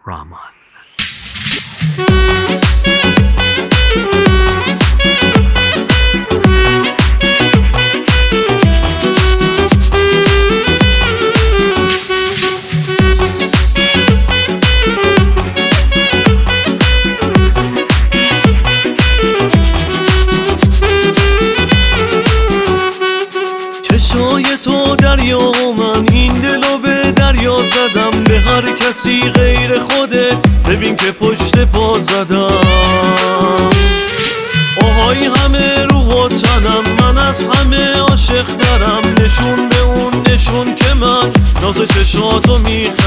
رحمان. چشای تو دریا و من این دلو به دریا زدم، به هر کسی غیر خودت ببین که پشت پا زدم. آهای همه روح و تنم، من از همه عاشق ترم، نشون به اون نشون که من ناز چشاتو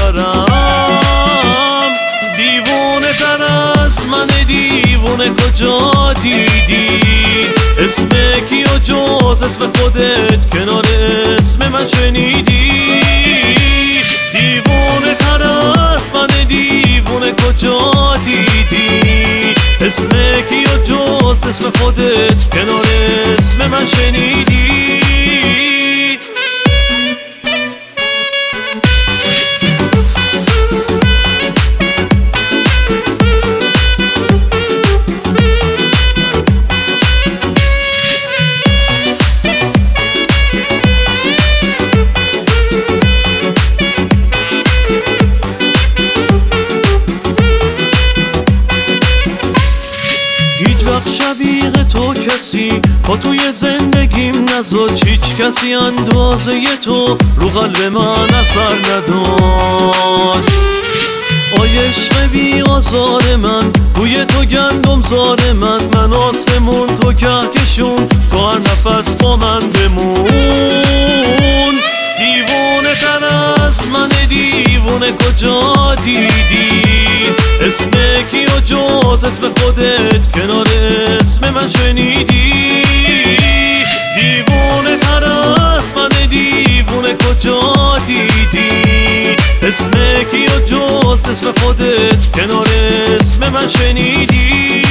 میخرم. دیوونه تر از من دیوونه کجا دیدی؟ اسم کیو جز اسم خودت کنار اسم من شنیدی؟ دیوونه تر از من دیوونه کجا دیدی؟ اسم کیو جز اسم خودت کنار اسم من شنیدی؟ شبیه تو کسی با توی زندگیم نذاشت، هیچ کسی اندازه تو رو قلب من اثر نداشت. آی عشق بی آزار من، روی تو گندم زار من آسمون تو کهکشون، تو هر نفس با من بمون. دیوونه تر از من دیوونه کجا دیدی؟ اسم کیو جز اسم خودت کنار اسم من شنیدی؟ دیوونه تر از من دیوونه کجا دیدی؟ اسم کیو جز اسم خودت کنار اسم من شنیدی؟